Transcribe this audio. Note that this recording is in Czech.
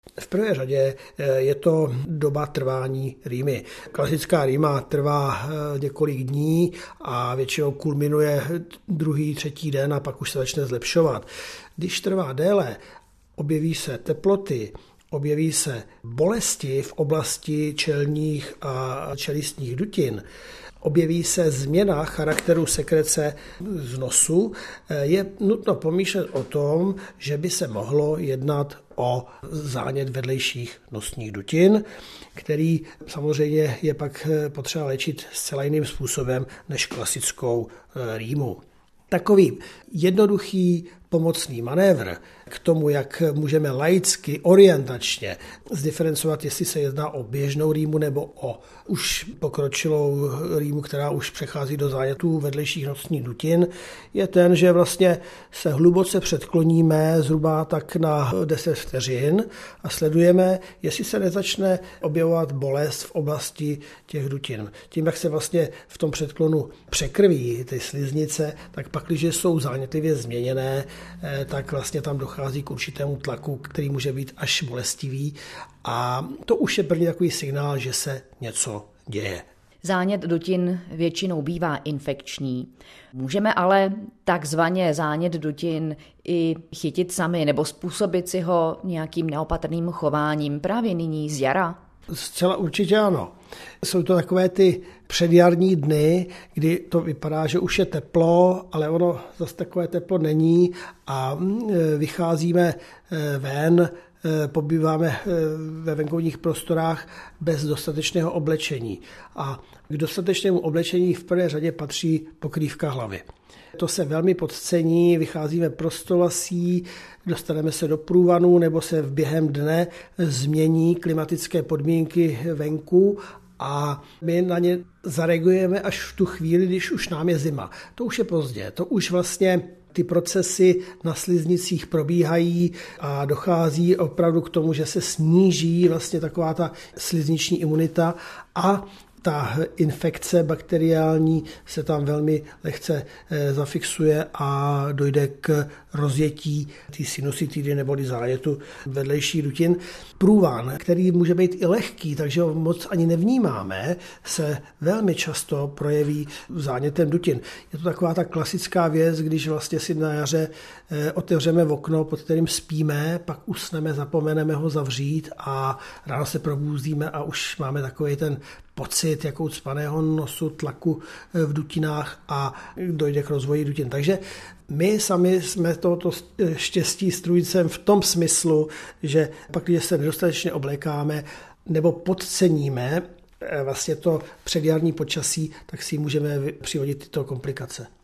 V prvé řadě je to doba trvání rýmy. Klasická rýma trvá několik dní a většinou kulminuje druhý, třetí den a pak už se začne zlepšovat. Když trvá déle, objeví se teploty, objeví se bolesti v oblasti čelních a čelistních dutin, objeví se změna charakteru sekrece z nosu, je nutno pomýšlet o tom, že by se mohlo jednat o zánět vedlejších nosních dutin, který samozřejmě je pak potřeba léčit zcela jiným způsobem než klasickou rýmu. Takový jednoduchý pomocný manévr k tomu, jak můžeme laicky, orientačně zdiferencovat, jestli se jedná o běžnou rýmu nebo o už pokročilou rýmu, která už přechází do zánětů vedlejších nosních dutin, je ten, že vlastně se hluboce předkloníme zhruba tak na 10 vteřin a sledujeme, jestli se nezačne objevovat bolest v oblasti těch dutin. Tím, jak se vlastně v tom předklonu překrví ty sliznice, tak pak, když jsou zánětlivě změněné, tak vlastně tam dochází k určitému tlaku, který může být až bolestivý a to už je první takový signál, že se něco děje. Zánět dutin většinou bývá infekční. Můžeme ale takzvaně zánět dutin i chytit sami nebo způsobit si ho nějakým neopatrným chováním právě nyní z jara? Zcela určitě ano. Jsou to takové ty předjarní dny, kdy to vypadá, že už je teplo, ale ono zase takové teplo není a vycházíme ven, pobýváme ve venkovních prostorách bez dostatečného oblečení. A k dostatečnému oblečení v prvé řadě patří pokrývka hlavy. To se velmi podcení, vycházíme prostolasí, dostaneme se do průvanu nebo se v během dne změní klimatické podmínky venku a my na ně zareagujeme až v tu chvíli, když už nám je zima. To už je pozdě, to už vlastně ty procesy na sliznicích probíhají a dochází opravdu k tomu, že se sníží vlastně taková ta slizniční imunita a ta infekce bakteriální se tam velmi lehce zafixuje a dojde k rozjetí té sinusitidy neboli zánětu vedlejších dutin. Průvan, který může být i lehký, takže ho moc ani nevnímáme, se velmi často projeví zánětem dutin. Je to taková ta klasická věc, když vlastně si na jaře otevřeme okno, pod kterým spíme, pak usneme, zapomeneme ho zavřít a ráno se probuzíme a už máme takový ten pocit jako ucpaného nosu, tlaku v dutinách a dojde k rozvoji dutin. Takže my sami jsme tohoto štěstí strůjcem v tom smyslu, že pak, když se nedostatečně oblékáme nebo podceníme vlastně to předjarní počasí, tak si můžeme přivodit tyto komplikace.